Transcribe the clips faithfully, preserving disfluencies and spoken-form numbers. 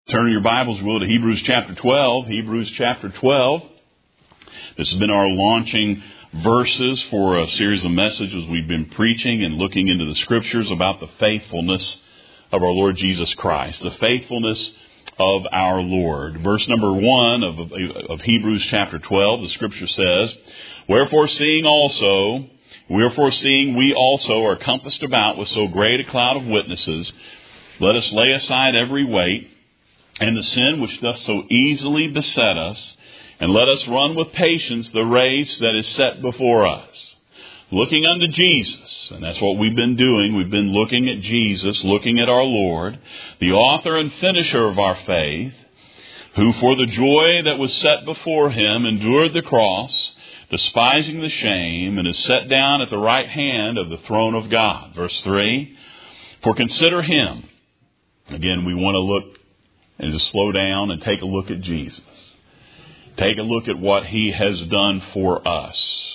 Turn your Bibles, will, to Hebrews chapter twelve. Hebrews chapter twelve. This has been our launching verses for a series of messages we've been preaching and looking into the Scriptures about the faithfulness of our Lord Jesus Christ. The faithfulness of our Lord. Verse number one of, of, of Hebrews chapter twelve, the Scripture says, Wherefore seeing also, wherefore seeing we also are compassed about with so great a cloud of witnesses, let us lay aside every weight, and the sin which doth so easily beset us, and let us run with patience the race that is set before us. Looking unto Jesus, and that's what we've been doing. We've been looking at Jesus, looking at our Lord, the author and finisher of our faith, who for the joy that was set before him endured the cross, despising the shame, and is set down at the right hand of the throne of God. Verse three, For consider him. Again, we want to look and to slow down and take a look at Jesus. Take a look at what he has done for us.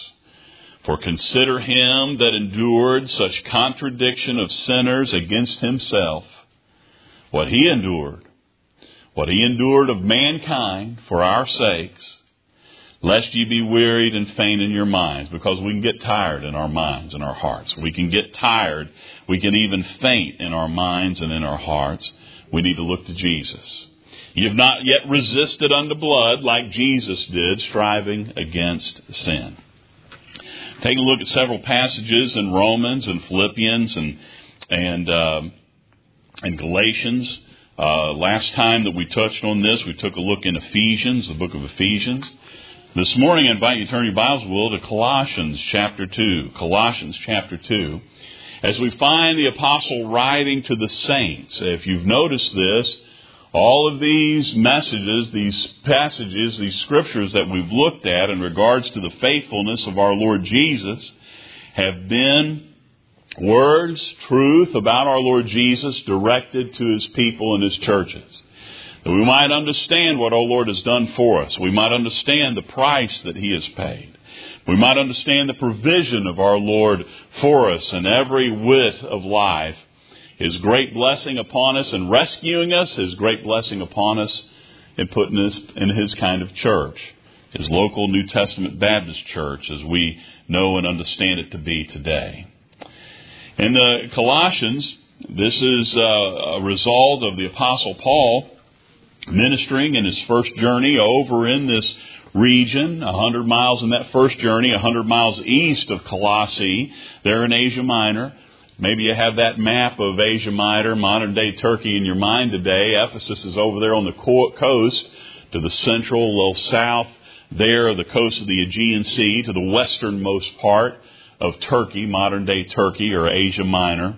For consider him that endured such contradiction of sinners against himself, what he endured, what he endured of mankind for our sakes, lest ye be wearied and faint in your minds, because we can get tired in our minds and our hearts. We can get tired. We can even faint in our minds and in our hearts. We need to look to Jesus. You have not yet resisted unto blood like Jesus did, striving against sin. Take a look at several passages in Romans and Philippians and and uh, and Galatians. Uh, last time that we touched on this, we took a look in Ephesians, the book of Ephesians. This morning, I invite you to turn your Bibles, will, to Colossians chapter two. Colossians chapter two. As we find the apostle writing to the saints, if you've noticed this, all of these messages, these passages, these scriptures that we've looked at in regards to the faithfulness of our Lord Jesus have been words, truth about our Lord Jesus directed to his people and his churches. That we might understand what our Lord has done for us. We might understand the price that he has paid. We might understand the provision of our Lord for us in every whit of life. His great blessing upon us in rescuing us. His great blessing upon us in putting us in his kind of church. His local New Testament Baptist church, as we know and understand it to be today. In the Colossians, this is a result of the Apostle Paul ministering in his first journey over in this region, a hundred miles in that first journey, a hundred miles east of Colossae, there in Asia Minor. Maybe you have that map of Asia Minor, modern-day Turkey in your mind today. Ephesus is over there on the coast to the central, a little south there of the coast of the Aegean Sea, to the westernmost part of Turkey, modern-day Turkey or Asia Minor.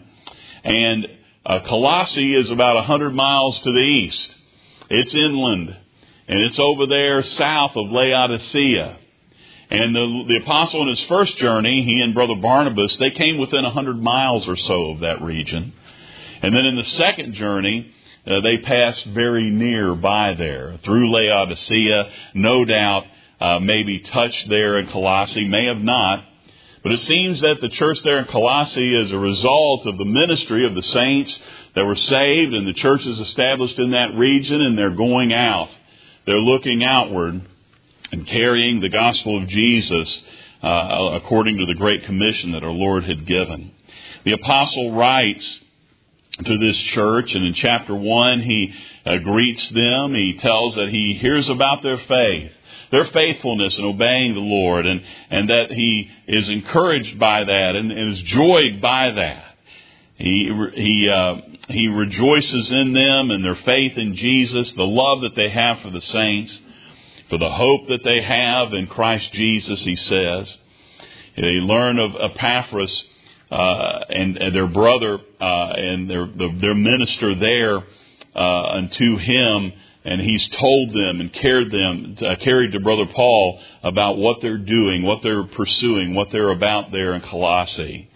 And uh, Colossae is about a hundred miles to the east. It's inland. And it's over there south of Laodicea. And the, the apostle in his first journey, he and Brother Barnabas, they came within a hundred miles or so of that region. And then in the second journey, uh, they passed very near by there, through Laodicea. No doubt, uh, maybe touched there in Colossae, may have not. But it seems that the church there in Colossae, as a result of the ministry of the saints that were saved and the churches established in that region, and they're going out. They're looking outward and carrying the gospel of Jesus uh, according to the Great Commission that our Lord had given. The apostle writes to this church, and in chapter one he uh, greets them. He tells that he hears about their faith, their faithfulness in obeying the Lord, and, and that he is encouraged by that and, and is joyed by that. He he uh, he rejoices in them and their faith in Jesus, the love that they have for the saints, for the hope that they have in Christ Jesus, he says. They learn of Epaphras uh, and, and their brother uh, and their their minister there uh, unto him, and he's told them and carried them, uh, carried to Brother Paul about what they're doing, what they're pursuing, what they're about there in Colossae.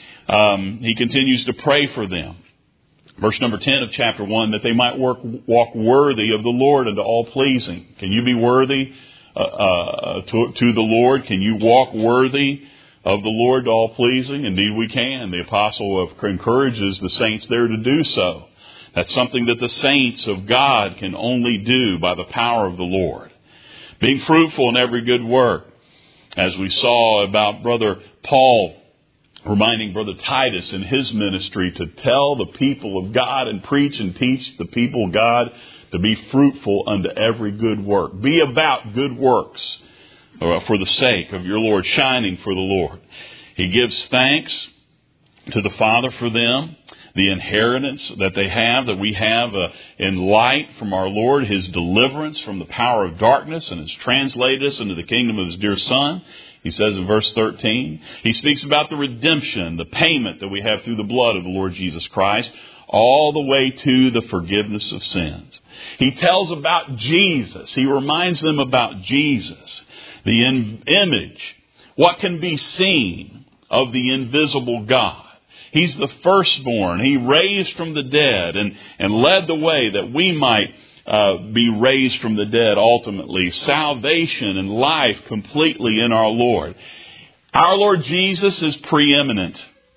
Um, he continues to pray for them. Verse number ten of chapter one, that they might work, walk worthy of the Lord and to all pleasing. Can you be worthy uh, uh, to, to the Lord? Can you walk worthy of the Lord to all pleasing? Indeed we can. The apostle encourages the saints there to do so. That's something that the saints of God can only do by the power of the Lord. Being fruitful in every good work. As we saw about Brother Paul reminding Brother Titus in his ministry to tell the people of God and preach and teach the people of God to be fruitful unto every good work. Be about good works for the sake of your Lord, shining for the Lord. He gives thanks to the Father for them, the inheritance that they have, that we have uh, in light from our Lord, His deliverance from the power of darkness, and has translated us into the kingdom of His dear Son. He says in verse thirteen, He speaks about the redemption, the payment that we have through the blood of the Lord Jesus Christ, all the way to the forgiveness of sins. He tells about Jesus. He reminds them about Jesus, the in- image, what can be seen of the invisible God. He's the firstborn. He raised from the dead and, and led the way that we might uh, be raised from the dead ultimately. Salvation and life completely in our Lord. Our Lord Jesus is preeminent.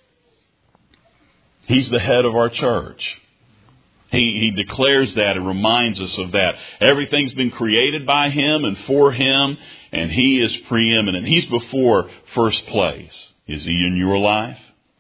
He's the head of our church. He, he declares that and reminds us of that. Everything's been created by Him and for Him, and He is preeminent. He's before first place. Is He in your life?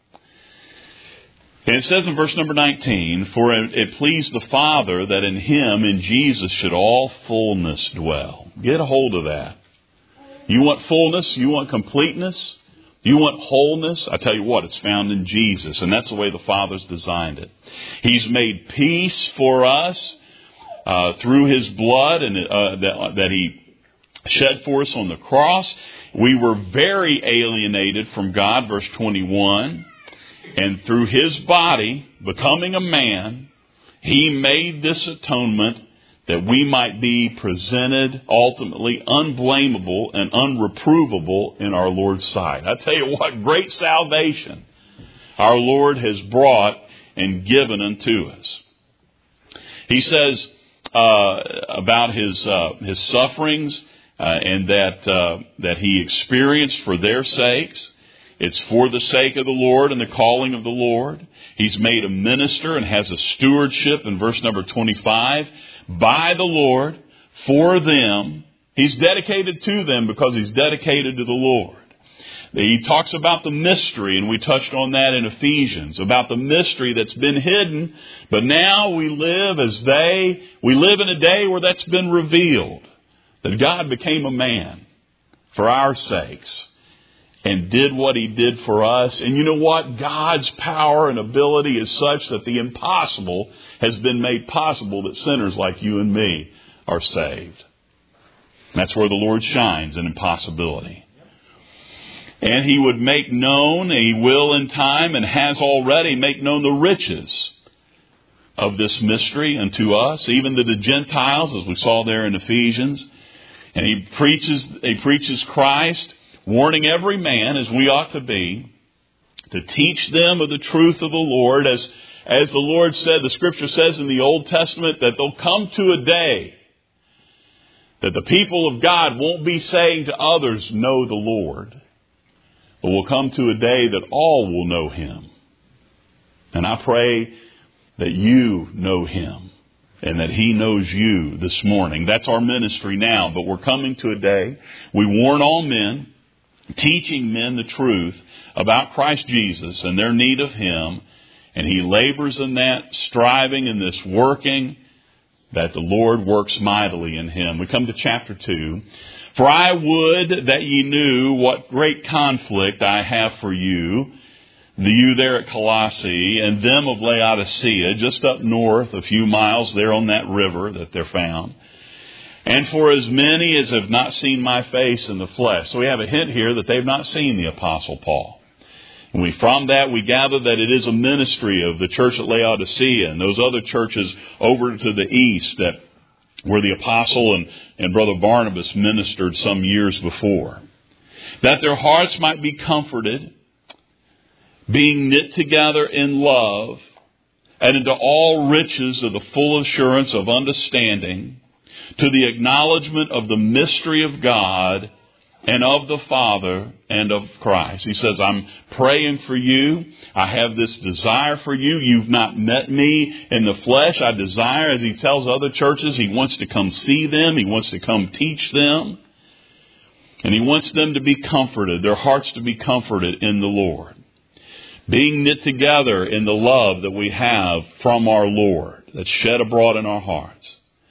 And it says in verse number nineteen, For it pleased the Father that in Him, in Jesus, should all fullness dwell. Get a hold of that. You want fullness? You want completeness? You want wholeness? I tell you what, it's found in Jesus. And that's the way the Father's designed it. He's made peace for us uh, through His blood and uh, that, that He shed for us on the cross. We were very alienated from God, verse twenty-one. And through His body, becoming a man, He made this atonement that we might be presented ultimately unblameable and unreprovable in our Lord's sight. I tell you what, great salvation our Lord has brought and given unto us. He says uh, about His uh, His sufferings uh, and that uh, that He experienced for their sakes. It's for the sake of the Lord and the calling of the Lord. He's made a minister and has a stewardship in verse number twenty-five by the Lord for them. He's dedicated to them because He's dedicated to the Lord. He talks about the mystery, and we touched on that in Ephesians, about the mystery that's been hidden, but now we live as they, we live in a day where that's been revealed, that God became a man for our sakes. And did what He did for us. And you know what? God's power and ability is such that the impossible has been made possible, that sinners like you and me are saved. And that's where the Lord shines in impossibility. And He would make known, and He will in time, and has already make known the riches of this mystery unto us, even to the Gentiles, as we saw there in Ephesians. And He preaches, He preaches Christ, warning every man, as we ought to be, to teach them of the truth of the Lord. As, as the Lord said, the Scripture says in the Old Testament, that there'll come to a day that the people of God won't be saying to others, know the Lord, but will come to a day that all will know Him. And I pray that you know Him and that He knows you this morning. That's our ministry now, but we're coming to a day. We warn all men, teaching men the truth about Christ Jesus and their need of Him. And He labors in that, striving in this, working, that the Lord works mightily in Him. We come to chapter two. For I would that ye knew what great conflict I have for you, the you there at Colossae, and them of Laodicea, just up north, a few miles there on that river that they're found. And for as many as have not seen my face in the flesh. So we have a hint here that they've not seen the Apostle Paul. And we, from that we gather that it is a ministry of the church at Laodicea and those other churches over to the east that where the Apostle and, and Brother Barnabas ministered some years before. That their hearts might be comforted, being knit together in love, and into all riches of the full assurance of understanding, to the acknowledgement of the mystery of God, and of the Father and of Christ. He says, I'm praying for you. I have this desire for you. You've not met me in the flesh. I desire, as he tells other churches, he wants to come see them. He wants to come teach them. And he wants them to be comforted, their hearts to be comforted in the Lord. Being knit together in the love that we have from our Lord, that's shed abroad in our hearts.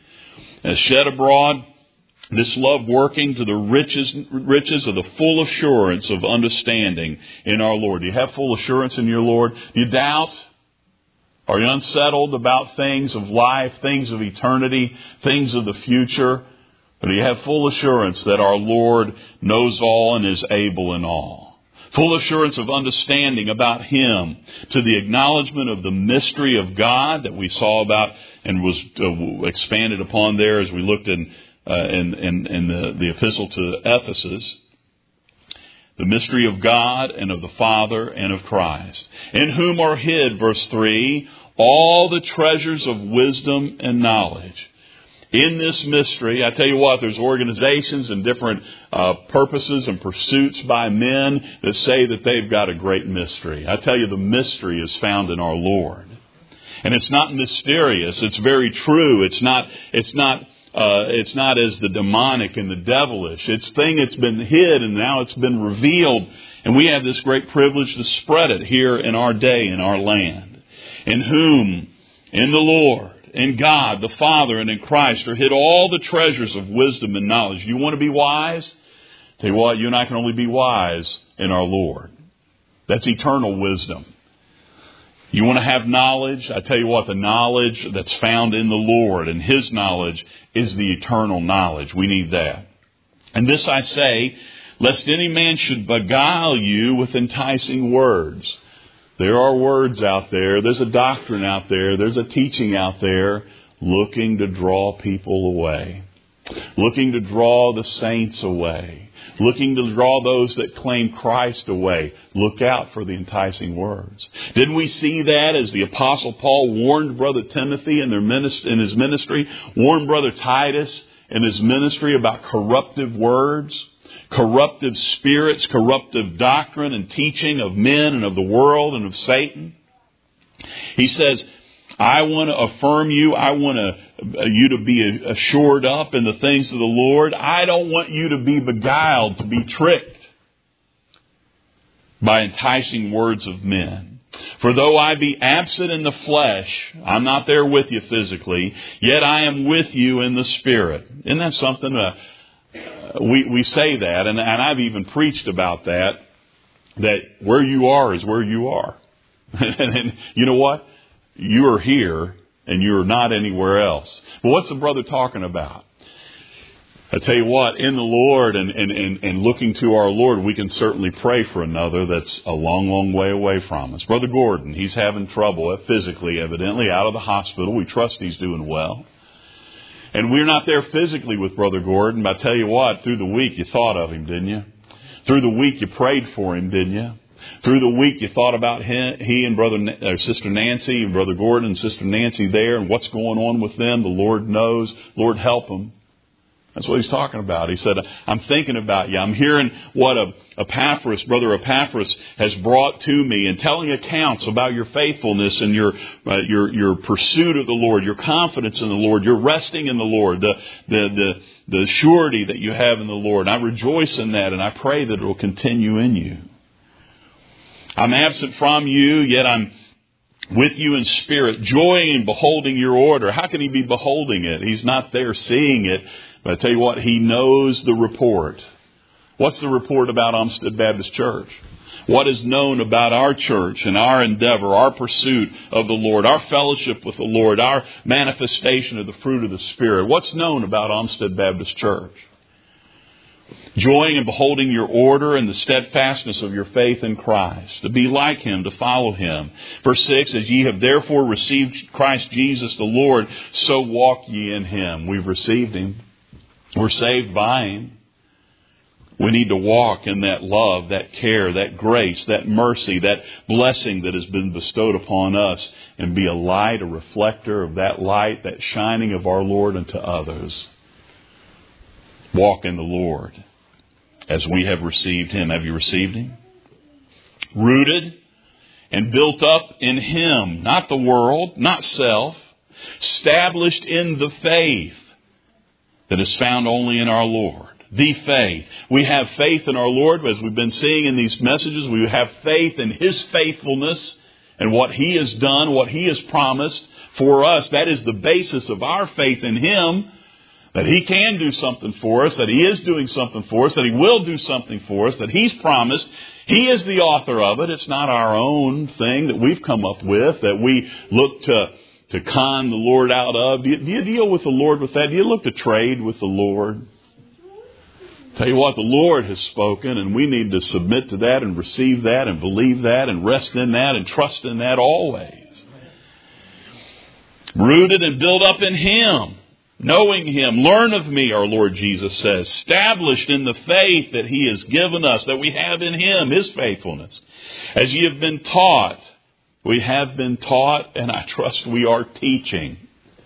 As shed abroad, this love working to the riches, riches of the full assurance of understanding in our Lord. Do you have full assurance in your Lord? Do you doubt? Are you unsettled about things of life, things of eternity, things of the future? Or do you have full assurance that our Lord knows all and is able in all? Full assurance of understanding about Him, to the acknowledgement of the mystery of God that we saw about and was uh, expanded upon there as we looked in uh, in, in, in the, the epistle to Ephesus. The mystery of God and of the Father and of Christ, in whom are hid, verse three, all the treasures of wisdom and knowledge. In this mystery, I tell you what, there's organizations and different uh, purposes and pursuits by men that say that they've got a great mystery. I tell you, the mystery is found in our Lord. And it's not mysterious. It's very true. It's not, it's not, uh, it's not as the demonic and the devilish. It's thing that's been hid and now it's been revealed. And we have this great privilege to spread it here in our day, in our land. In whom, in the Lord, in God, the Father, and in Christ are hid all the treasures of wisdom and knowledge. You want to be wise? Tell you what, you and I can only be wise in our Lord. That's eternal wisdom. You want to have knowledge? I tell you what, the knowledge that's found in the Lord and His knowledge is the eternal knowledge. We need that. And this I say, lest any man should beguile you with enticing words. There are words out there. There's a doctrine out there. There's a teaching out there looking to draw people away. Looking to draw the saints away. Looking to draw those that claim Christ away. Look out for the enticing words. Didn't we see that as the Apostle Paul warned Brother Timothy in, their ministry, in his ministry? Warned Brother Titus in his ministry about corruptive words? Corruptive spirits, corruptive doctrine and teaching of men and of the world and of Satan. He says, I want to affirm you. I want to, you to be assured up in the things of the Lord. I don't want you to be beguiled, to be tricked by enticing words of men. For though I be absent in the flesh, I'm not there with you physically, yet I am with you in the Spirit. Isn't that something? Uh, We we say that, and, and I've even preached about that, that where you are is where you are. and, and you know what? You are here, and you're not anywhere else. But what's the brother talking about? I tell you what, in the Lord and, and, and, and looking to our Lord, we can certainly pray for another that's a long, long way away from us. Brother Gordon, he's having trouble physically, evidently, out of the hospital. We trust he's doing well. And we're not there physically with Brother Gordon, but I tell you what, through the week you thought of him, didn't you? Through the week you prayed for him, didn't you? Through the week you thought about him, he and Brother or Sister Nancy and Brother Gordon and Sister Nancy there and what's going on with them. The Lord knows. Lord, help them. That's what he's talking about. He said, I'm thinking about you. I'm hearing what a Epaphras, Brother Epaphras, has brought to me and telling accounts about your faithfulness and your uh, your your pursuit of the Lord, your confidence in the Lord, your resting in the Lord, the, the, the, the surety that you have in the Lord. And I rejoice in that, and I pray that it will continue in you. I'm absent from you, yet I'm with you in spirit, joying in beholding your order. How can he be beholding it? He's not there seeing it. But I tell you what, he knows the report. What's the report about Olmsted Baptist Church? What is known about our church and our endeavor, our pursuit of the Lord, our fellowship with the Lord, our manifestation of the fruit of the Spirit? What's known about Olmsted Baptist Church? Joying in beholding your order and the steadfastness of your faith in Christ, to be like Him, to follow Him. Verse six, as ye have therefore received Christ Jesus the Lord, so walk ye in Him. We've received Him. We're saved by Him. We need to walk in that love, that care, that grace, that mercy, that blessing that has been bestowed upon us, and be a light, a reflector of that light, that shining of our Lord unto others. Walk in the Lord. as we have received Him. Have you received Him? Rooted and built up in Him, not the world, not self, established in the faith that is found only in our Lord. The faith. We have faith in our Lord, as we've been seeing in these messages. We have faith in His faithfulness and what He has done, what He has promised for us. That is the basis of our faith in Him, that He can do something for us, that He is doing something for us, that He will do something for us, that He's promised. He is the author of it. It's not our own thing that we've come up with, that we look to, to con the Lord out of. Do you, do you deal with the Lord with that? Do you look to trade with the Lord? Tell you what, the Lord has spoken, and we need to submit to that and receive that and believe that and rest in that and trust in that always. Rooted and built up in Him, knowing Him. Learn of me, our Lord Jesus says. Established in the faith that He has given us, that we have in Him, His faithfulness. As ye have been taught, we have been taught, and I trust we are teaching.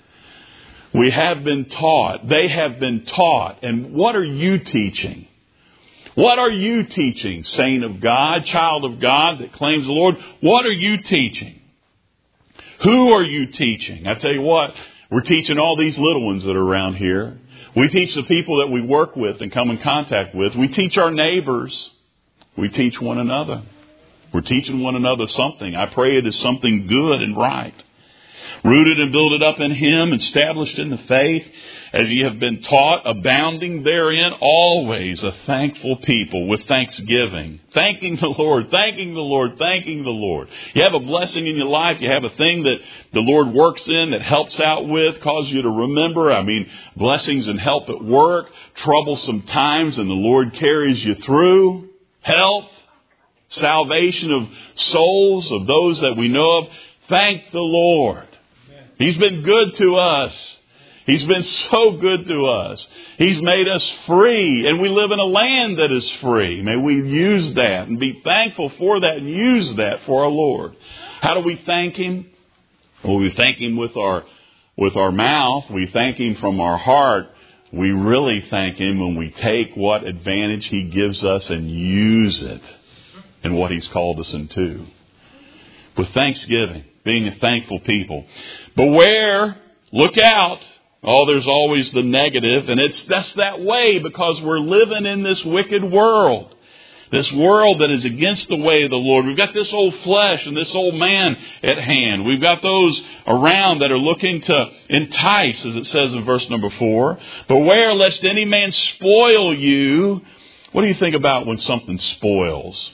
We have been taught. They have been taught. And what are you teaching? What are you teaching, saint of God, child of God that claims the Lord? What are you teaching? Who are you teaching? I tell you what, we're teaching all these little ones that are around here. We teach the people that we work with and come in contact with. We teach our neighbors. We teach one another. We're teaching one another something. I pray it is something good and right. Rooted and builded up in Him, established in the faith, as ye have been taught, abounding therein, always a thankful people with thanksgiving. Thanking the Lord, thanking the Lord, thanking the Lord. You have a blessing in your life. You have a thing that the Lord works in, that helps out with, causes you to remember. I mean, blessings and help at work, troublesome times, and the Lord carries you through. Health, salvation of souls, of those that we know of. Thank the Lord. He's been good to us. He's been so good to us. He's made us free, and we live in a land that is free. May we use that and be thankful for that and use that for our Lord. How do we thank Him? Well, we thank Him with our, with our mouth. We thank Him from our heart. We really thank Him when we take what advantage He gives us and use it in what He's called us into. With thanksgiving, being a thankful people. Beware, look out. Oh, there's always the negative, and it's that's that way because we're living in this wicked world. This world that is against the way of the Lord. We've got this old flesh and this old man at hand. We've got those around that are looking to entice, as it says in verse number four. Beware lest any man spoil you. What do you think about when something spoils?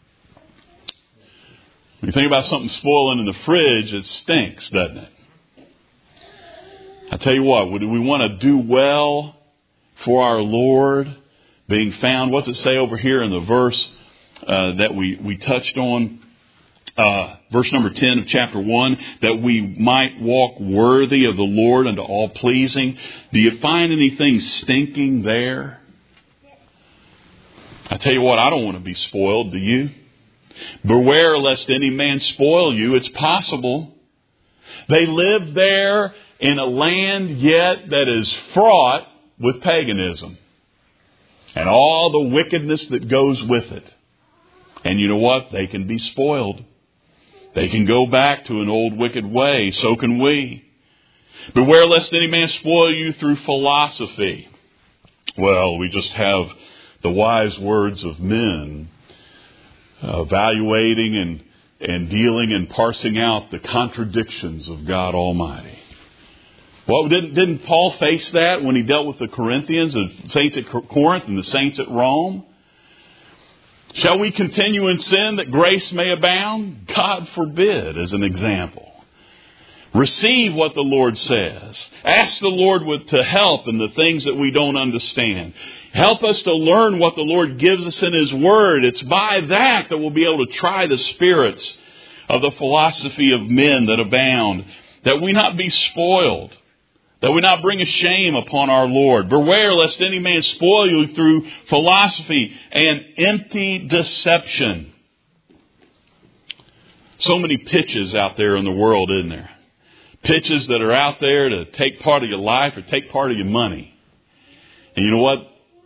When you think about something spoiling in the fridge, it stinks, doesn't it? I tell you what, do we want to do well for our Lord, being found? What's it say over here in the verse uh, that we, we touched on? Uh, verse number ten of chapter one, that we might walk worthy of the Lord unto all pleasing. Do you find anything stinking there? I tell you what, I don't want to be spoiled, do you? Beware lest any man spoil you. It's possible. They live there in a land yet that is fraught with paganism and all the wickedness that goes with it. And you know what? They can be spoiled. They can go back to an old wicked way. So can we. Beware lest any man spoil you through philosophy. Well, we just have the wise words of men, Uh, evaluating and, and dealing and parsing out the contradictions of God Almighty. Well, didn't, didn't Paul face that when he dealt with the Corinthians, the saints at Corinth and the saints at Rome? Shall we continue in sin that grace may abound? God forbid, as an example. Receive what the Lord says. Ask the Lord with, to help in the things that we don't understand. Help us to learn what the Lord gives us in His Word. It's by that that we'll be able to try the spirits of the philosophy of men that abound. That we not be spoiled. That we not bring a shame upon our Lord. Beware lest any man spoil you through philosophy and empty deception. So many pitches out there in the world, isn't there? Pitches that are out there to take part of your life or take part of your money. And you know what?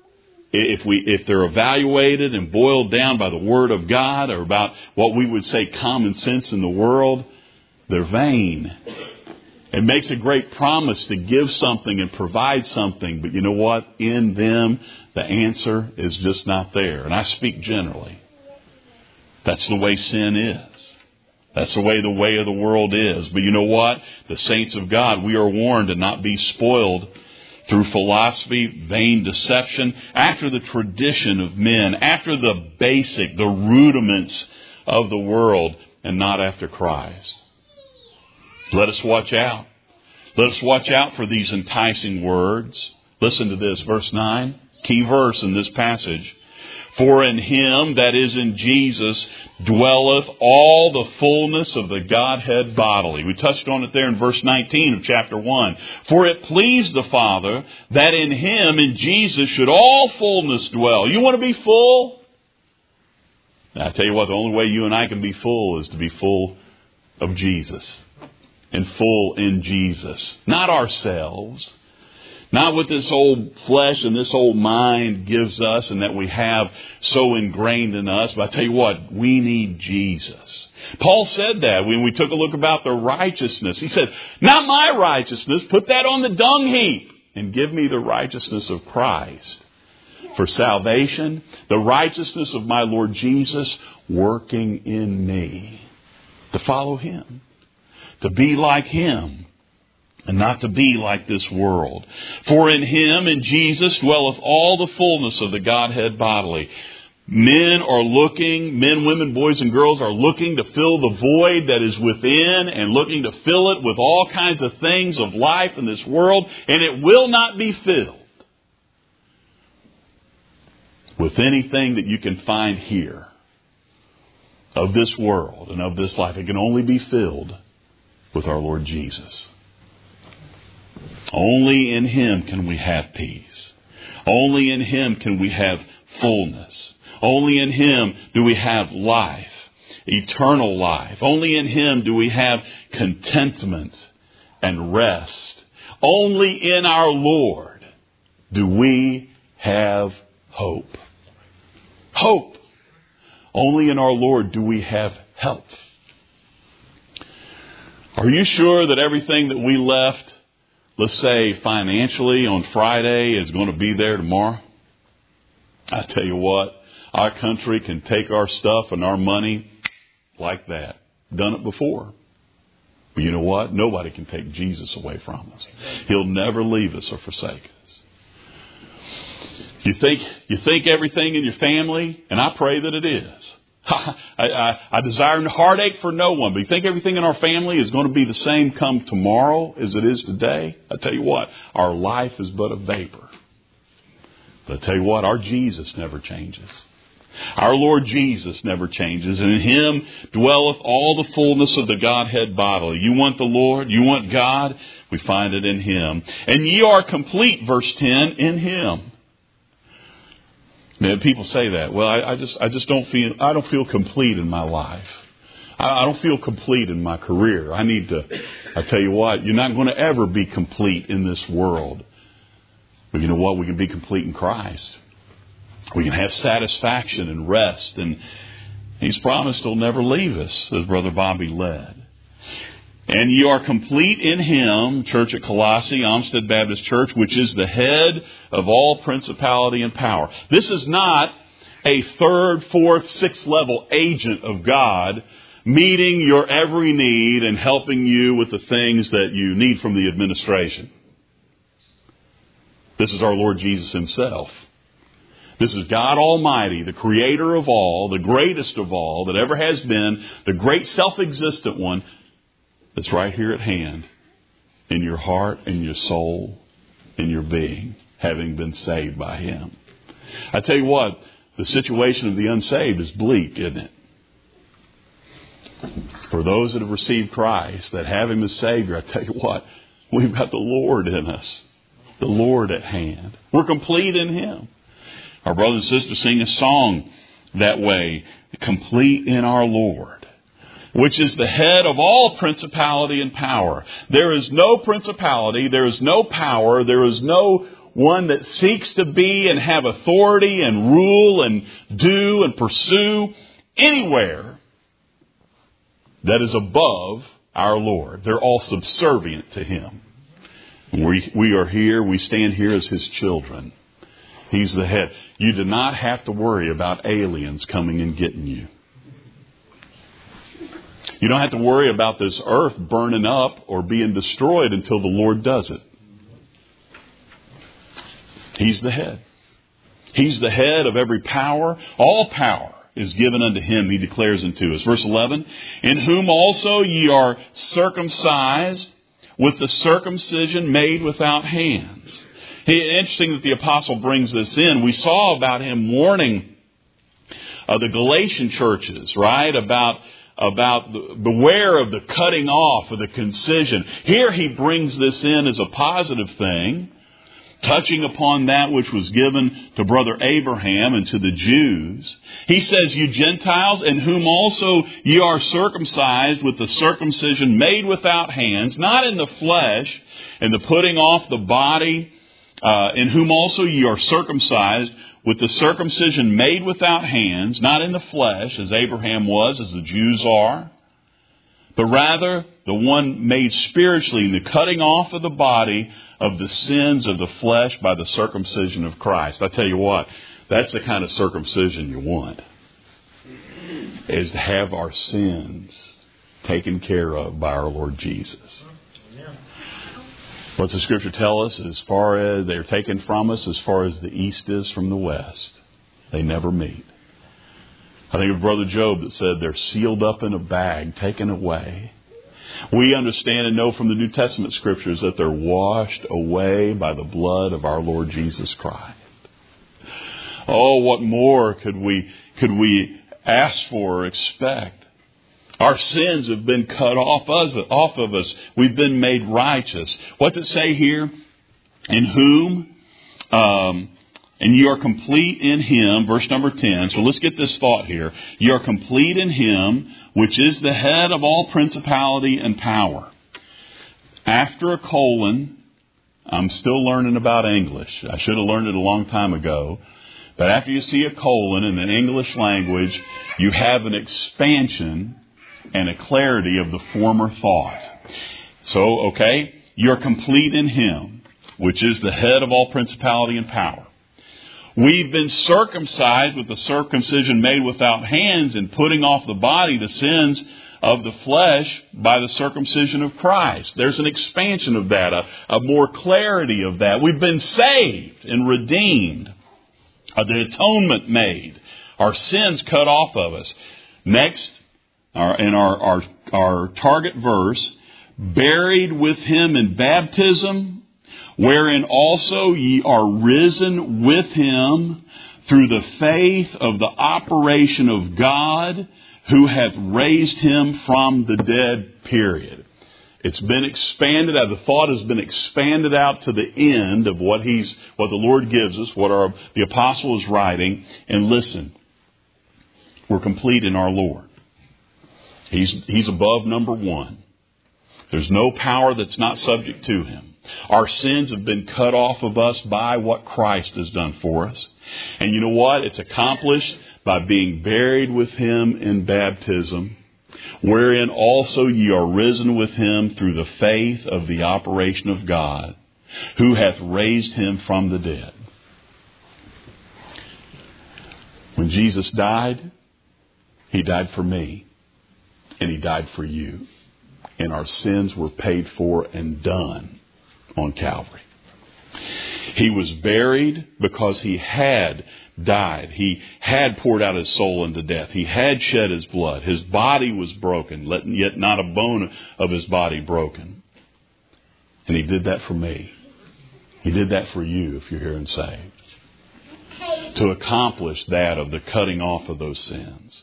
if we if they're evaluated and boiled down by the Word of God or about what we would say common sense in the world, they're vain. It makes a great promise to give something and provide something, but you know what? In them, the answer is just not there. And I speak generally. That's the way sin is. That's the way the way of the world is. But you know what? The saints of God, we are warned to not be spoiled through philosophy, vain deception, after the tradition of men, after the basic, the rudiments of the world, and not after Christ. Let us watch out. Let us watch out for these enticing words. Listen to this, verse nine, key verse in this passage. For in Him, that is in Jesus, dwelleth all the fullness of the Godhead bodily. We touched on it there in verse nineteen of chapter one. For it pleased the Father that in Him, in Jesus, should all fullness dwell. You want to be full? Now, I tell you what, the only way you and I can be full is to be full of Jesus. And full in Jesus. Not ourselves. Not what this old flesh and this old mind gives us and that we have so ingrained in us. But I tell you what, we need Jesus. Paul said that when we took a look about the righteousness. He said, not my righteousness, put that on the dung heap and give me the righteousness of Christ. For salvation, the righteousness of my Lord Jesus working in me. To follow Him. To be like Him. And not to be like this world. For in Him, in Jesus, dwelleth all the fullness of the Godhead bodily. Men are looking, men, women, boys, and girls are looking to fill the void that is within and looking to fill it with all kinds of things of life in this world. And it will not be filled with anything that you can find here of this world and of this life. It can only be filled with our Lord Jesus. Only in Him can we have peace. Only in Him can we have fullness. Only in Him do we have life, eternal life. Only in Him do we have contentment and rest. Only in our Lord do we have hope. Hope. Only in our Lord do we have health. Are you sure that everything that we left, let's say financially on Friday, is going to be there tomorrow? I tell you what, our country can take our stuff and our money like that. Done it before. But you know what? Nobody can take Jesus away from us. He'll never leave us or forsake us. You think, you think everything in your family, and I pray that it is. I, I, I desire heartache for no one. But you think everything in our family is going to be the same come tomorrow as it is today? I tell you what, our life is but a vapor. But I tell you what, our Jesus never changes. Our Lord Jesus never changes. And in Him dwelleth all the fullness of the Godhead bodily. You want the Lord? You want God? We find it in Him. And ye are complete, verse ten, in Him. Man, people say that. Well, I, I just, I just don't feel, I don't feel complete in my life. I, I don't feel complete in my career. I need to, I tell you what, you're not going to ever be complete in this world. But you know what? We can be complete in Christ. We can have satisfaction and rest. And He's promised He'll never leave us, as Brother Bobby led. And ye are complete in Him, church at Colossae, Olmsted Baptist Church, which is the head of all principality and power. This is not a third, fourth, sixth level agent of God meeting your every need and helping you with the things that you need from the administration. This is our Lord Jesus Himself. This is God Almighty, the Creator of all, the greatest of all that ever has been, the great self-existent one, that's right here at hand in your heart, in your soul, in your being, having been saved by Him. I tell you what, the situation of the unsaved is bleak, isn't it? For those that have received Christ, that have Him as Savior, I tell you what, we've got the Lord in us, the Lord at hand. We're complete in Him. Our brothers and sisters sing a song that way, complete in our Lord. which is the head of all principality and power. There is no principality, there is no power, there is no one that seeks to be and have authority and rule and do and pursue anywhere that is above our Lord. They're all subservient to Him. We, we are here, we stand here as His children. He's the head. You do not have to worry about aliens coming and getting you. You don't have to worry about this earth burning up or being destroyed until the Lord does it. He's the head. He's the head of every power. All power is given unto Him, He declares unto us. Verse eleven, in whom also ye are circumcised with the circumcision made without hands. Hey, interesting that the apostle brings this in. We saw about him warning uh, the Galatian churches, right? About about the, beware of the cutting off of the concision. Here he brings this in as a positive thing, touching upon that which was given to brother Abraham and to the Jews. He says, you Gentiles, in whom also ye are circumcised with the circumcision made without hands, not in the flesh, and the putting off the body, uh, in whom also ye are circumcised with the circumcision made without hands, not in the flesh, as Abraham was, as the Jews are, but rather the one made spiritually in the cutting off of the body of the sins of the flesh by the circumcision of Christ. I tell you what, that's the kind of circumcision you want, is to have our sins taken care of by our Lord Jesus. What's the Scripture tell us? As far as they're taken from us, as far as the east is from the west, they never meet. I think of Brother Job that said they're sealed up in a bag, taken away. We understand and know from the New Testament Scriptures that they're washed away by the blood of our Lord Jesus Christ. Oh, what more could we could we ask for or expect? Our sins have been cut off us, off of us. We've been made righteous. What does it say here? In whom, um, and you are complete in Him, verse number ten. So let's get this thought here. You are complete in Him, which is the head of all principality and power. After a colon, I'm still learning about English. I should have learned it a long time ago. But after you see a colon in the English language, you have an expansion and a clarity of the former thought. So, okay, you're complete in Him, which is the head of all principality and power. We've been circumcised with the circumcision made without hands, and putting off the body the sins of the flesh by the circumcision of Christ. There's an expansion of that, a, a more clarity of that. We've been saved and redeemed. Uh, the atonement made. Our sins cut off of us. Next, our, in our, our, our target verse, buried with Him in baptism, wherein also ye are risen with Him through the faith of the operation of God, who hath raised Him from the dead, period. It's been expanded out. The thought has been expanded out to the end of what He's, what the Lord gives us, what our, the apostle is writing. And listen, we're complete in our Lord. He's, he's above number one. There's no power that's not subject to Him. Our sins have been cut off of us by what Christ has done for us. And you know what? It's accomplished by being buried with Him in baptism, wherein also ye are risen with Him through the faith of the operation of God, who hath raised Him from the dead. When Jesus died, He died for me, and He died for you. And our sins were paid for and done on Calvary. He was buried because He had died. He had poured out His soul into death. He had shed His blood. His body was broken, yet not a bone of His body broken. And He did that for me. He did that for you if you're here and saved. To accomplish that of the cutting off of those sins.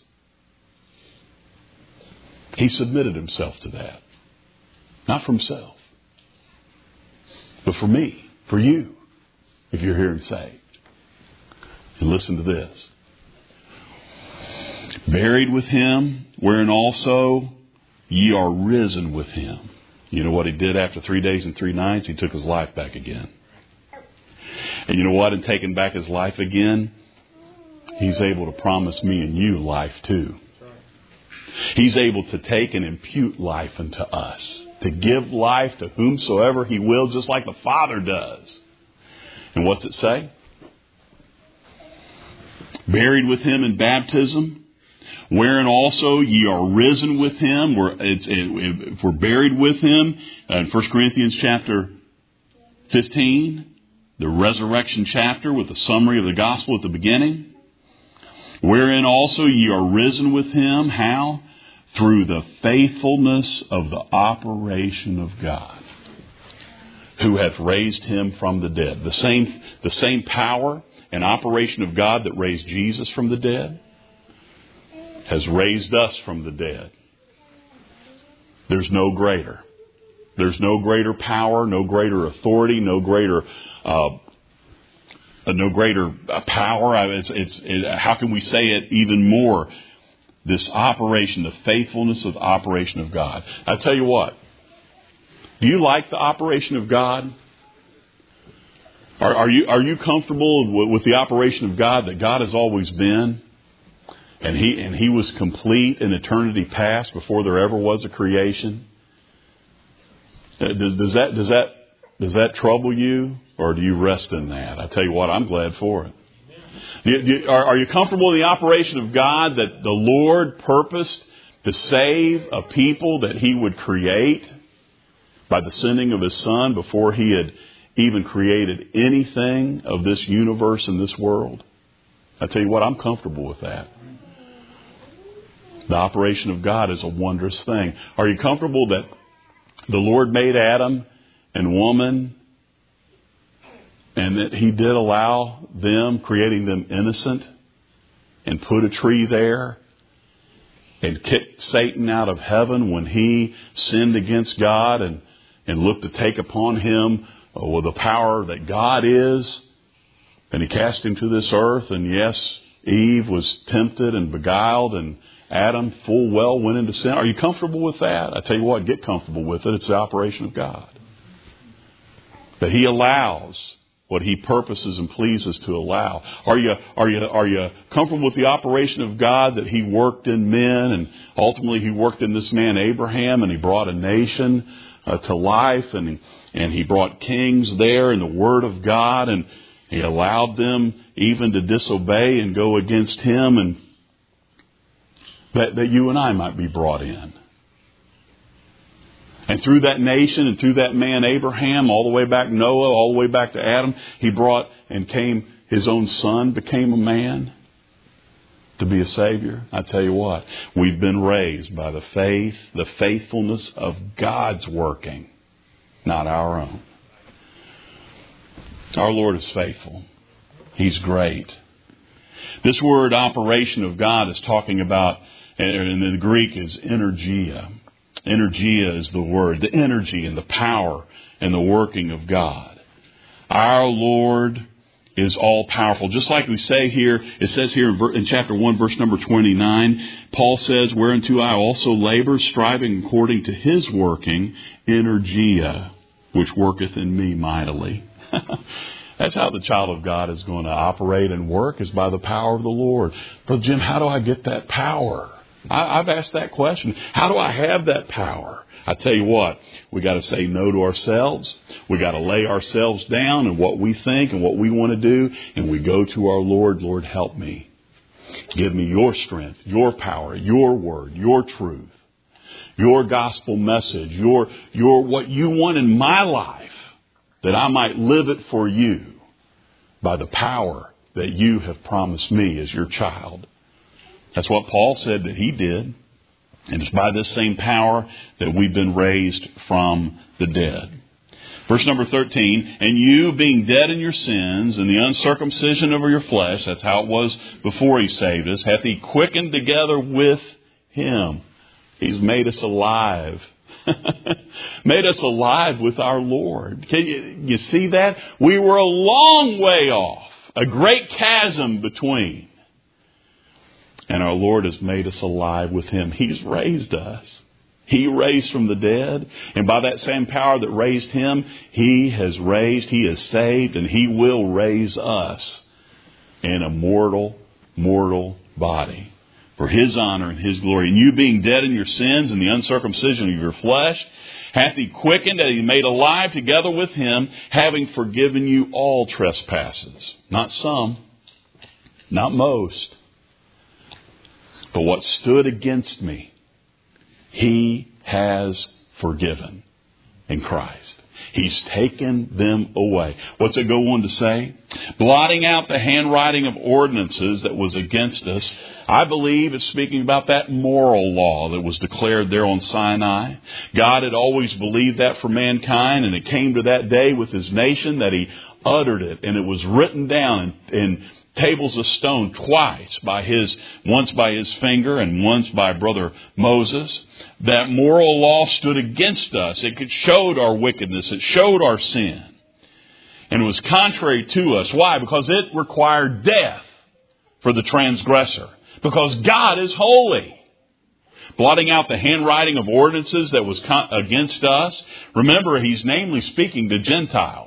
He submitted Himself to that. Not for Himself, but for me, for you, if you're here and saved. And listen to this. Buried with him, wherein also ye are risen with him. You know what he did after three days and three nights? He took his life back again. And you know what? In taking back his life again, he's able to promise me and you life too. He's able to take and impute life unto us, to give life to whomsoever he will, just like the Father does. And what's it say? Buried with him in baptism, wherein also ye are risen with him. We're, it's, it, if we're buried with him, uh, in First Corinthians chapter fifteen, the resurrection chapter with the summary of the gospel at the beginning. Wherein also ye are risen with him. How? Through the faithfulness of the operation of God, who hath raised him from the dead. The same, the same power and operation of God that raised Jesus from the dead has raised us from the dead. There's no greater. There's no greater power, no greater authority, no greater uh, no greater power. It's, it's, it, how can we say it even more? This operation, the faithfulness of the operation of God. I tell you what, do you like the operation of God? Are, are you are you comfortable with, with the operation of God, that God has always been, and he and He was complete in eternity past before there ever was a creation? Does, does that does that does that trouble you? Or do you rest in that? I tell you what, I'm glad for it. Do you, do you, are, are you comfortable in the operation of God, that the Lord purposed to save a people that He would create by the sending of His Son before He had even created anything of this universe and this world? I tell you what, I'm comfortable with that. The operation of God is a wondrous thing. Are you comfortable that the Lord made Adam and woman, and that He did allow them, creating them innocent, and put a tree there, and kicked Satan out of heaven when he sinned against God and, and looked to take upon him uh, with the power that God is, and He cast him to this earth. And yes, Eve was tempted and beguiled, and Adam full well went into sin. Are you comfortable with that? I tell you what, get comfortable with it. It's the operation of God, that He allows what He purposes and pleases to allow. Are you are you are you comfortable with the operation of God, that He worked in men, and ultimately He worked in this man Abraham, and He brought a nation uh, to life, and and He brought kings there in the Word of God, and He allowed them even to disobey and go against Him, and that, that you and I might be brought in. And through that nation and through that man Abraham, all the way back Noah, all the way back to Adam, He brought and came, His own Son became a man to be a Savior. I tell you what, we've been raised by the faith, the faithfulness of God's working, not our own. Our Lord is faithful. He's great. This word operation of God is talking about, and in the Greek is energia. Energia is the word, the energy and the power and the working of God. Our Lord is all powerful. Just like we say here, it says here in chapter one, verse number twenty-nine, Paul says, whereunto I also labor, striving according to His working, energia, which worketh in me mightily. That's how the child of God is going to operate and work, is by the power of the Lord. Brother Jim, how do I get that power? I, I've asked that question. How do I have that power? I tell you what, we got to say no to ourselves. We got to lay ourselves down and what we think and what we want to do. And we go to our Lord. Lord, help me. Give me your strength, your power, your word, your truth, your gospel message, your, your, what you want in my life, that I might live it for you by the power that you have promised me as your child. That's what Paul said that he did. And it's by this same power that we've been raised from the dead. Verse number thirteen, and you being dead in your sins and the uncircumcision of your flesh, that's how it was before He saved us, hath He quickened together with Him. He's made us alive. Made us alive with our Lord. Can you, you see that? We were a long way off. A great chasm between. And our Lord has made us alive with Him. He's raised us. He raised from the dead. And by that same power that raised Him, He has raised, He has saved, and He will raise us in a mortal, mortal body for His honor and His glory. And you being dead in your sins and the uncircumcision of your flesh, hath He quickened and He made alive together with Him, having forgiven you all trespasses. Not some, not most, but what stood against me, He has forgiven in Christ. He's taken them away. What's it go on to say? Blotting out the handwriting of ordinances that was against us. I believe it's speaking about that moral law that was declared there on Sinai. God had always believed that for mankind, and it came to that day with His nation that He uttered it, and it was written down in, in tables of stone twice by his, once by his finger and once by brother Moses. That moral law stood against us. It showed our wickedness. It showed our sin. And it was contrary to us. Why? Because it required death for the transgressor. Because God is holy. Blotting out the handwriting of ordinances that was against us. Remember, He's namely speaking to Gentiles.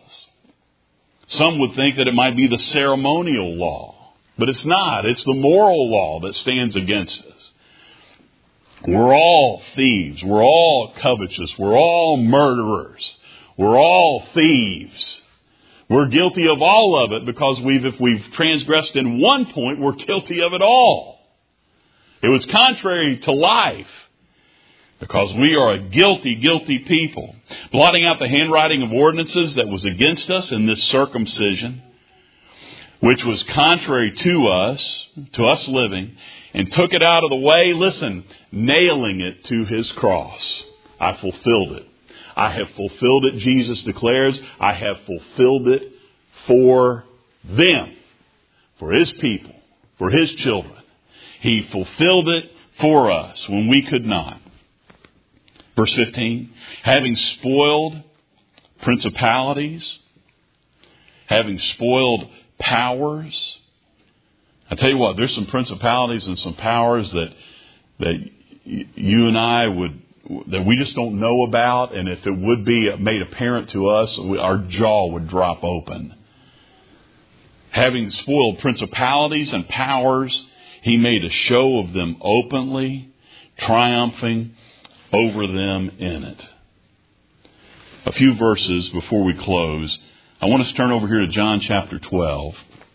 Some would think that it might be the ceremonial law, but it's not. It's the moral law that stands against us. We're all thieves. We're all covetous. We're all murderers. We're all thieves. We're guilty of all of it because we've, if we've transgressed in one point, we're guilty of it all. It was contrary to life. Because we are a guilty, guilty people. Blotting out the handwriting of ordinances that was against us in this circumcision, which was contrary to us, to us living, and took it out of the way, listen, nailing it to His cross. I fulfilled it. I have fulfilled it, Jesus declares. I have fulfilled it for them, for His people, for His children. He fulfilled it for us when we could not. Verse fifteen, having spoiled principalities, having spoiled powers. I tell you what, there's some principalities and some powers that that you and I would, that we just don't know about, and if it would be made apparent to us, our jaw would drop open. Having spoiled principalities and powers, He made a show of them openly, triumphing over them in it. A few verses before we close. I want us to turn over here to John chapter twelve.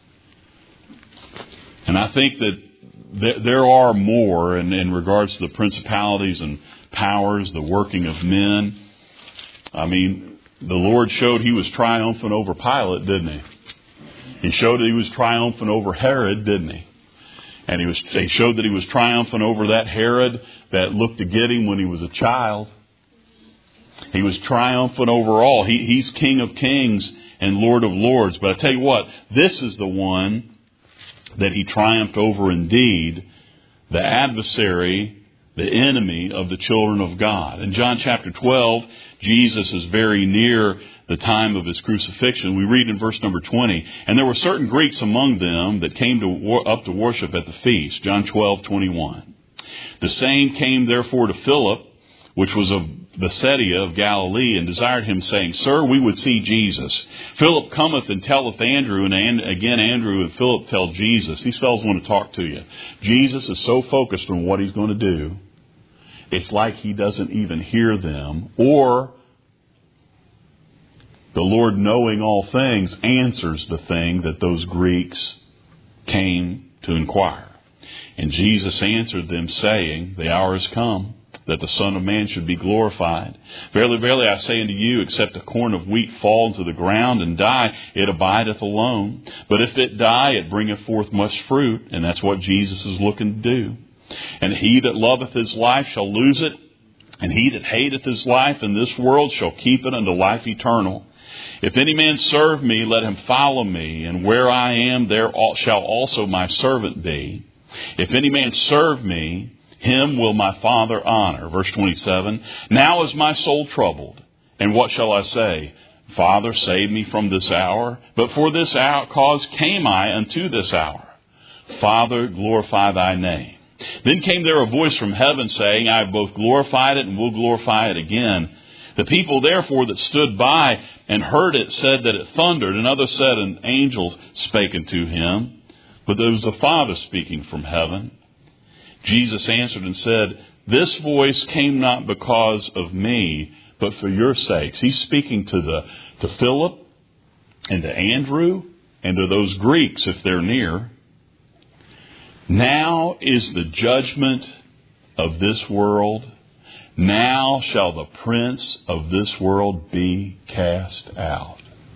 And I think that th- there are more in, in regards to the principalities and powers, the working of men. I mean, the Lord showed He was triumphant over Pilate, didn't He? He showed that He was triumphant over Herod, didn't He? And he was, he showed that He was triumphant over that Herod that looked to get Him when he was a child. He was triumphant over all. He, he's King of kings and Lord of lords. But I tell you what, this is the one that He triumphed over indeed, the adversary, the enemy of the children of God. In John chapter twelve, Jesus is very near the time of His crucifixion. We read in verse number twenty, and there were certain Greeks among them that came to up to worship at the feast. John twelve twenty-one. The same came therefore to Philip, which was of Bethsaida of Galilee, and desired him, saying, Sir, we would see Jesus. Philip cometh and telleth Andrew, and again Andrew and Philip tell Jesus. These fellows want to talk to you. Jesus is so focused on what He's going to do, it's like He doesn't even hear them, or the Lord, knowing all things, answers the thing that those Greeks came to inquire. And Jesus answered them, saying, The hour is come, that the Son of Man should be glorified. Verily, verily, I say unto you, except a corn of wheat fall into the ground and die, it abideth alone. But if it die, it bringeth forth much fruit. And that's what Jesus is looking to do. And he that loveth his life shall lose it. And he that hateth his life in this world shall keep it unto life eternal. If any man serve me, let him follow me. And where I am, there shall also my servant be. If any man serve me, him will my Father honor. Verse twenty-seven. Now is my soul troubled. And what shall I say? Father, save me from this hour. But for this hour cause came I unto this hour. Father, glorify thy name. Then came there a voice from heaven saying, I have both glorified it and will glorify it again. The people therefore that stood by and heard it said that it thundered, and others said an angel spake unto him. But there was the Father speaking from heaven. Jesus answered and said, This voice came not because of me, but for your sakes. He's speaking to the to Philip and to Andrew and to those Greeks if they're near. Now is the judgment of this world. Now shall the prince of this world be cast out.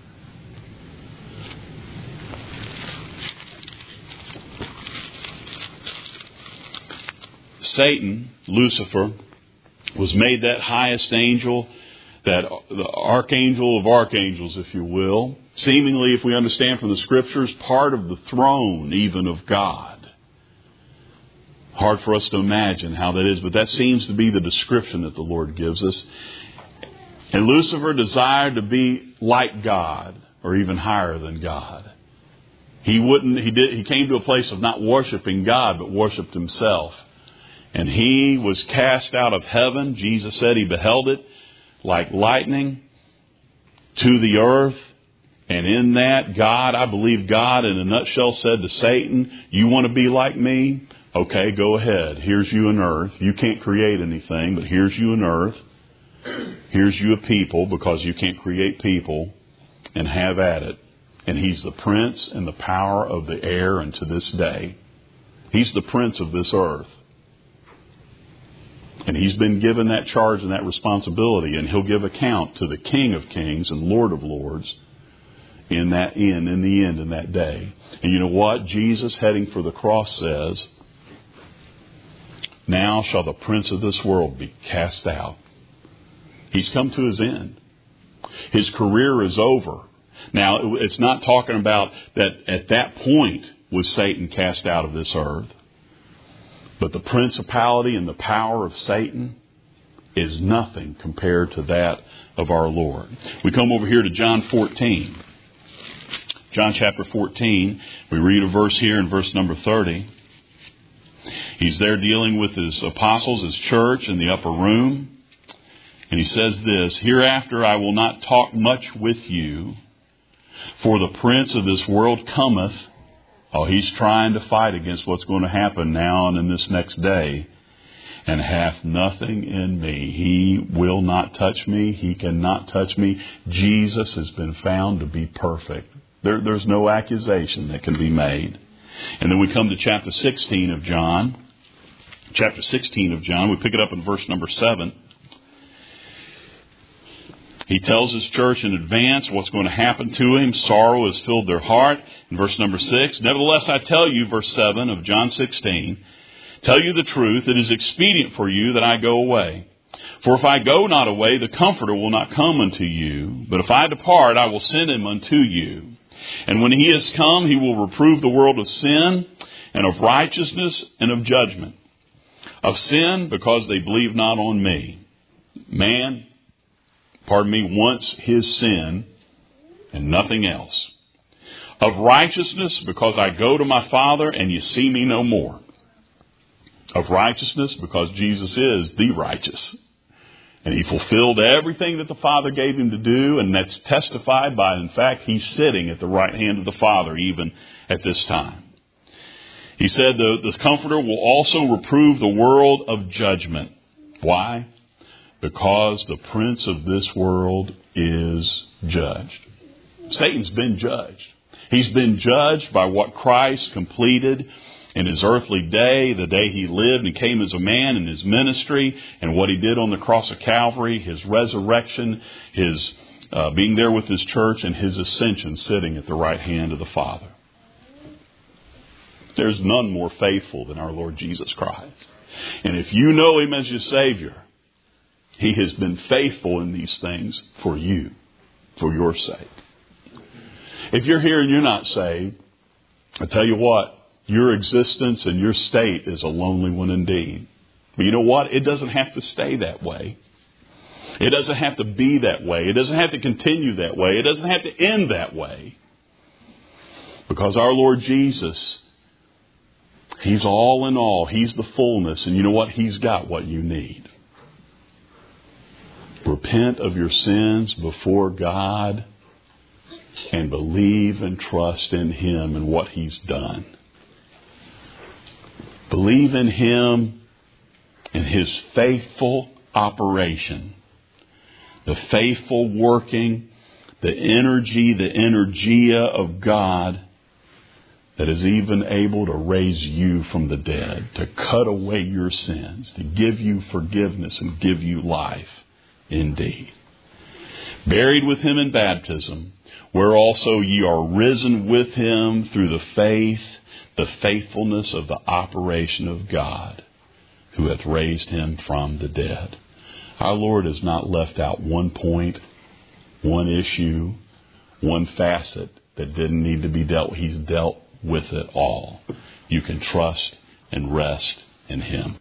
Satan, Lucifer, was made that highest angel, that the archangel of archangels, if you will. Seemingly, if we understand from the Scriptures, part of the throne even of God. Hard for us to imagine how that is, but that seems to be the description that the Lord gives us. And Lucifer desired to be like God, or even higher than God. He wouldn't. He did. He came to a place of not worshiping God, but worshipped himself. And he was cast out of heaven. Jesus said he beheld it like lightning to the earth. And in that, God, I believe God in a nutshell said to Satan, you want to be like me? Okay, go ahead. Here's you an earth. You can't create anything, but here's you an earth. Here's you a people, because you can't create people, and have at it. And he's the prince and the power of the air, and to this day, he's the prince of this earth. And he's been given that charge and that responsibility, and he'll give account to the King of Kings and Lord of Lords in that end, in the end, in that day. And you know what? Jesus, heading for the cross, says, now shall the prince of this world be cast out. He's come to his end. His career is over. Now, it's not talking about that at that point was Satan cast out of this earth. But the principality and the power of Satan is nothing compared to that of our Lord. We come over here to John fourteen. John chapter fourteen. We read a verse here in verse number thirty. He's there dealing with his apostles, his church in the upper room. And he says this, hereafter I will not talk much with you, for the prince of this world cometh. Oh, he's trying to fight against what's going to happen now and in this next day. And hath nothing in me. He will not touch me. He cannot touch me. Jesus has been found to be perfect. There, there's no accusation that can be made. And then we come to chapter sixteen of John. Chapter sixteen of John. We pick it up in verse number seven. He tells his church in advance what's going to happen to him. Sorrow has filled their heart. In verse number six, nevertheless I tell you, verse seven of John sixteen, tell you the truth, it is expedient for you that I go away. For if I go not away, the Comforter will not come unto you. But if I depart, I will send him unto you. And when he is come, he will reprove the world of sin, and of righteousness, and of judgment. Of sin, because they believe not on me. Man, pardon me, wants his sin and nothing else. Of righteousness, because I go to my Father and you see me no more. Of righteousness, because Jesus is the righteous. And he fulfilled everything that the Father gave him to do, and that's testified by, in fact, he's sitting at the right hand of the Father even at this time. He said the, the Comforter will also reprove the world of judgment. Why? Because the prince of this world is judged. Satan's been judged. He's been judged by what Christ completed in his earthly day, the day he lived and came as a man in his ministry, and what he did on the cross of Calvary, his resurrection, his uh, being there with his church, and his ascension sitting at the right hand of the Father. There's none more faithful than our Lord Jesus Christ. And if you know him as your Savior, he has been faithful in these things for you, for your sake. If you're here and you're not saved, I tell you what, your existence and your state is a lonely one indeed. But you know what? It doesn't have to stay that way. It doesn't have to be that way. It doesn't have to continue that way. It doesn't have to end that way. Because our Lord Jesus He's all in all. He's the fullness. And you know what? He's got what you need. Repent of your sins before God and believe and trust in Him and what He's done. Believe in Him and His faithful operation. The faithful working, the energy, the energia of God that is even able to raise you from the dead, to cut away your sins, to give you forgiveness and give you life indeed. Buried with Him in baptism, where also ye are risen with Him through the faith, the faithfulness of the operation of God, who hath raised Him from the dead. Our Lord has not left out one point, one issue, one facet that didn't need to be dealt with. He's dealt with it all. You can trust and rest in Him.